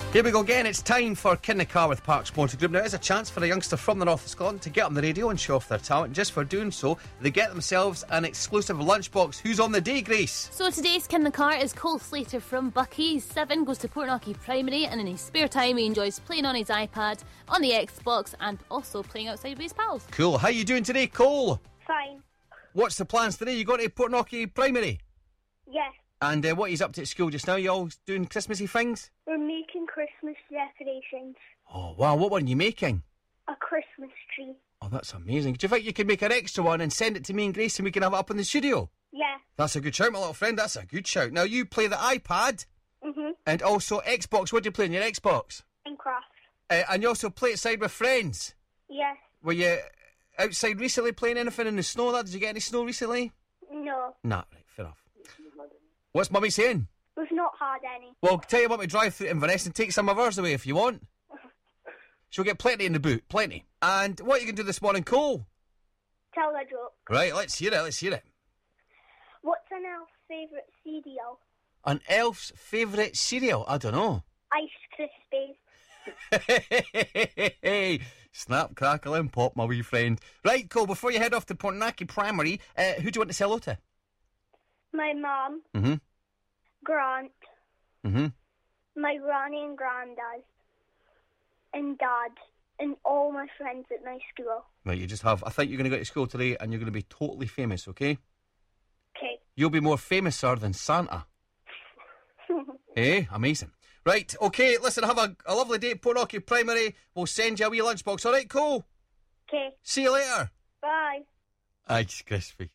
Here we go again. It's time for Kin the Car with Parks Motor Group. Now, there's a chance for a youngster from the north of Scotland to get on the radio and show off their talent. And just for doing so, they get themselves an exclusive lunchbox. Who's on the day, Grace? So today's Kin the Car is Cole Slater from Buckie. He's 7, goes to Portnocky Primary, and in his spare time he enjoys playing on his iPad, on the Xbox, and also playing outside with his pals. Cool. How you doing today, Cole? Fine. What's the plans today? You going to Portnocky Primary? Yes. And what are you up to at school just now? You all doing Christmassy things? We're making Christmas decorations. Oh, wow. What one are you making? A Christmas tree. Oh, that's amazing. Do you think you could make an extra one and send it to me and Grace and we can have it up in the studio? Yeah. That's a good shout, my little friend. That's a good shout. Now, you play the iPad and also Xbox. What do you play on your Xbox? Minecraft. And you also play outside with friends. Yes. Were you outside recently playing anything in the snow? Did you get any snow recently? No. Nah, right, fair enough. What's Mummy saying? We've not had any. Well, tell you what, we drive through Inverness and take some of ours away if you want. She'll get plenty in the boot, plenty. And what are you going to do this morning, Cole? Tell a joke. Right, let's hear it. What's an elf's favourite cereal? An elf's favourite cereal? I don't know. Ice Krispies. Snap, crackle and pop, my wee friend. Right, Cole, before you head off to Portnocky Primary, who do you want to say hello to? My mum. Grant. My granny and granddad. And dad. And all my friends at my school. Right, you just have... I think you're going to go to school today and you're going to be totally famous, okay? Okay. You'll be more famouser than Santa. Amazing. Right, okay, listen, have a lovely day at Portnocky Primary. We'll send you a wee lunchbox, alright, Cole? Okay. See you later. Bye. Ice Crispy.